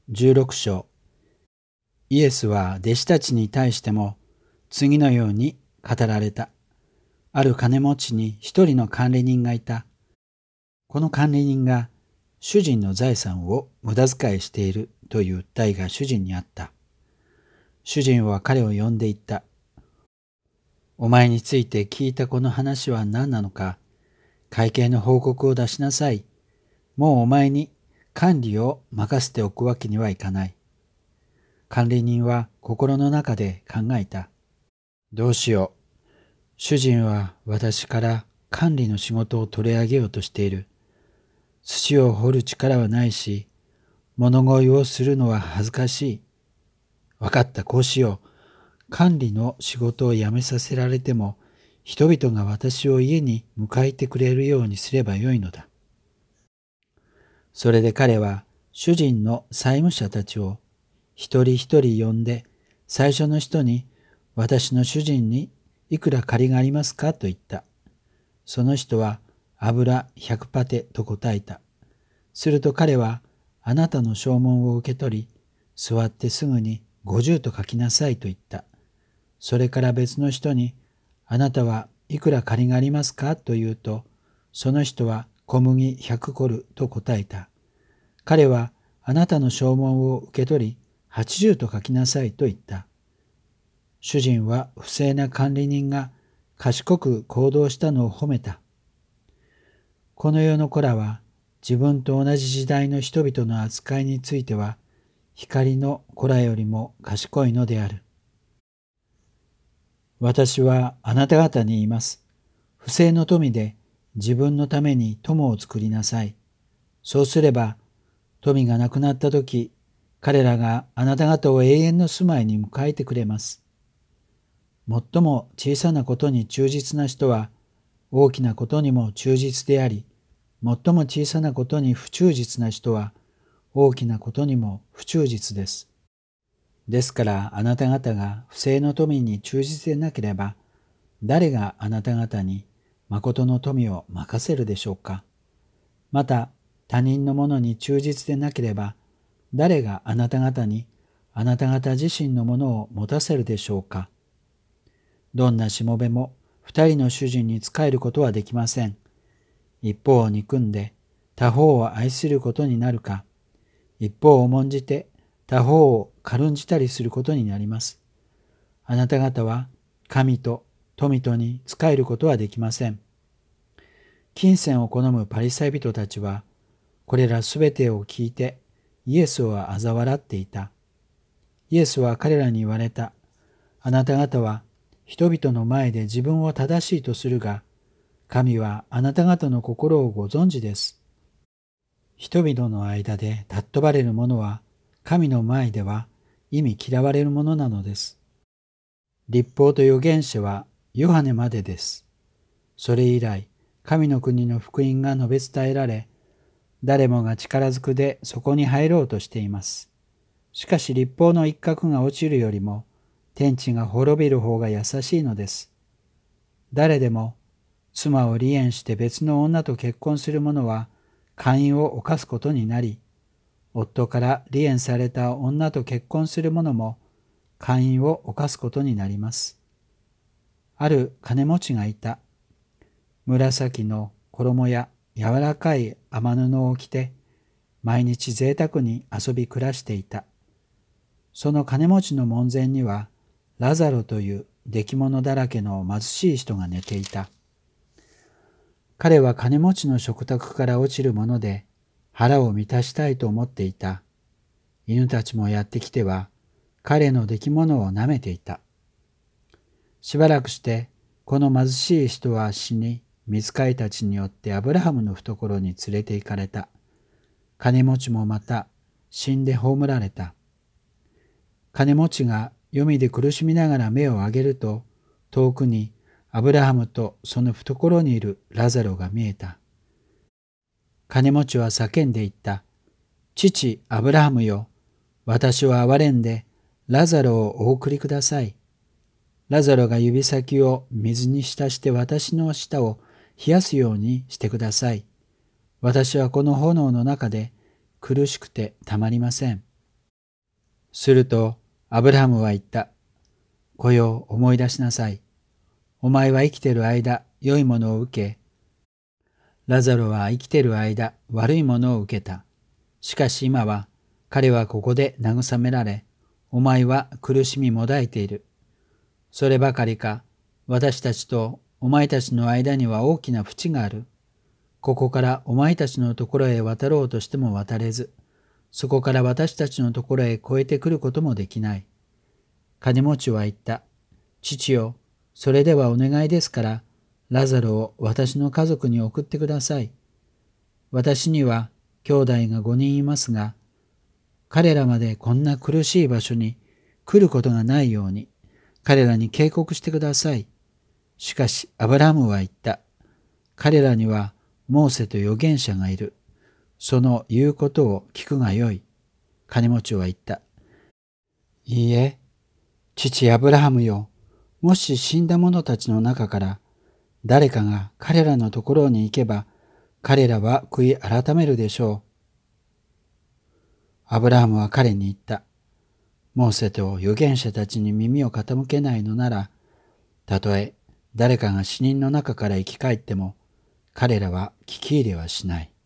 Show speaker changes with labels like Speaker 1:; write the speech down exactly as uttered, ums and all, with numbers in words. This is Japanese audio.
Speaker 1: じゅうろく章。イエスは弟子たちに対しても次のように語られた。ある金持ちに一人の管理人がいた。この管理人が主人の財産を無駄遣いしているという訴えが主人にあった。主人は彼を呼んで言った。お前について聞いたこの話は何なのか。会計の報告を出しなさい。もうお前に管理を任せておくわけにはいかない。管理人は心の中で考えた。どうしよう。主人は私から管理の仕事を取り上げようとしている。土を掘る力はないし、物乞いをするのは恥ずかしい。わかった、こうしよう。管理の仕事を辞めさせられても、人々が私を家に迎えてくれるようにすればよいのだ。それで彼は主人の債務者たちを一人一人呼んで、最初の人に、私の主人にいくら借りがありますかと言った。その人は油百パテと答えた。すると彼は、あなたの証文を受け取り、座ってすぐにごじゅうと書きなさいと言った。それから別の人に、あなたはいくら借りがありますかと言うと、その人は小麦百コルと答えた。彼は、あなたの証文を受け取り、はちじゅうと書きなさいと言った。主人は不正な管理人が賢く行動したのを褒めた。この世の子らは自分と同じ時代の人々の扱いについては光の子らよりも賢いのである。私はあなた方に言います。不正の富で自分のために友を作りなさい。そうすれば富がなくなったとき、彼らがあなた方を永遠の住まいに迎えてくれます。最も小さなことに忠実な人は大きなことにも忠実であり、最も小さなことに不忠実な人は大きなことにも不忠実です。ですからあなた方が不正の富に忠実でなければ、誰があなた方に誠の富を任せるでしょうか。また他人のものに忠実でなければ、誰があなた方にあなた方自身のものを持たせるでしょうか。どんなしもべも二人の主人に仕えることはできません。一方を憎んで他方を愛することになるか、一方を重んじて他方を軽んじたりすることになります。あなた方は神と富とに仕えることはできません。金銭を好むパリサイ人たちは、これらすべてを聞いてイエスを嘲笑っていた。イエスは彼らに言われた。あなた方は人々の前で自分を正しいとするが、神はあなた方の心をご存知です。人々の間で尊ばれるものは、神の前では忌み嫌われるものなのです。律法と預言者はヨハネまでです。それ以来、神の国の福音が述べ伝えられ、誰もが力ずくでそこに入ろうとしています。しかし律法の一角が落ちるよりも、天地が滅びる方が優しいのです。誰でも、妻を離縁して別の女と結婚する者は、姦淫を犯すことになり、夫から離縁された女と結婚する者も、姦淫を犯すことになります。ある金持ちがいた。紫の衣や柔らかい雨布を着て、毎日贅沢に遊び暮らしていた。その金持ちの門前には、ラザロという出来物だらけの貧しい人が寝ていた。彼は金持ちの食卓から落ちるもので、腹を満たしたいと思っていた。犬たちもやってきては、彼の出来物を舐めていた。しばらくして、この貧しい人は死に、御使いたちによってアブラハムの懐に連れて行かれた。金持ちもまた死んで葬られた。金持ちが黄泉で苦しみながら目を上げると、遠くにアブラハムとその懐にいるラザロが見えた。金持ちは叫んで言った。父アブラハムよ、私を憐れんでラザロをお送りください。ラザロが指先を水に浸して私の舌を冷やすようにしてください。私はこの炎の中で苦しくてたまりません。 するとアブラハムは言った。子よ、思い出しなさい。お前は生きている間、良いものを受け、ラザロは生きている間、悪いものを受けた。しかし今は、彼はここで慰められ、お前は苦しみもだいている。そればかりか、私たちとお前たちの間には大きな淵がある。ここからお前たちのところへ渡ろうとしても渡れず、そこから私たちのところへ越えてくることもできない。金持ちは言った。父よ、それではお願いですから、ラザロを私の家族に送ってください。私には兄弟が五人いますが、彼らまでこんな苦しい場所に来ることがないように、彼らに警告してください。しかし、アブラハムは言った。彼らにはモーセと預言者がいる。その言うことを聞くがよい。金持ちは言った。いいえ、父アブラハムよ。もし死んだ者たちの中から誰かが彼らのところに行けば、彼らは悔い改めるでしょう。アブラハムは彼に言った。モーセと預言者たちに耳を傾けないのなら、たとえ誰かが死人の中から生き返っても、彼らは聞き入れはしない。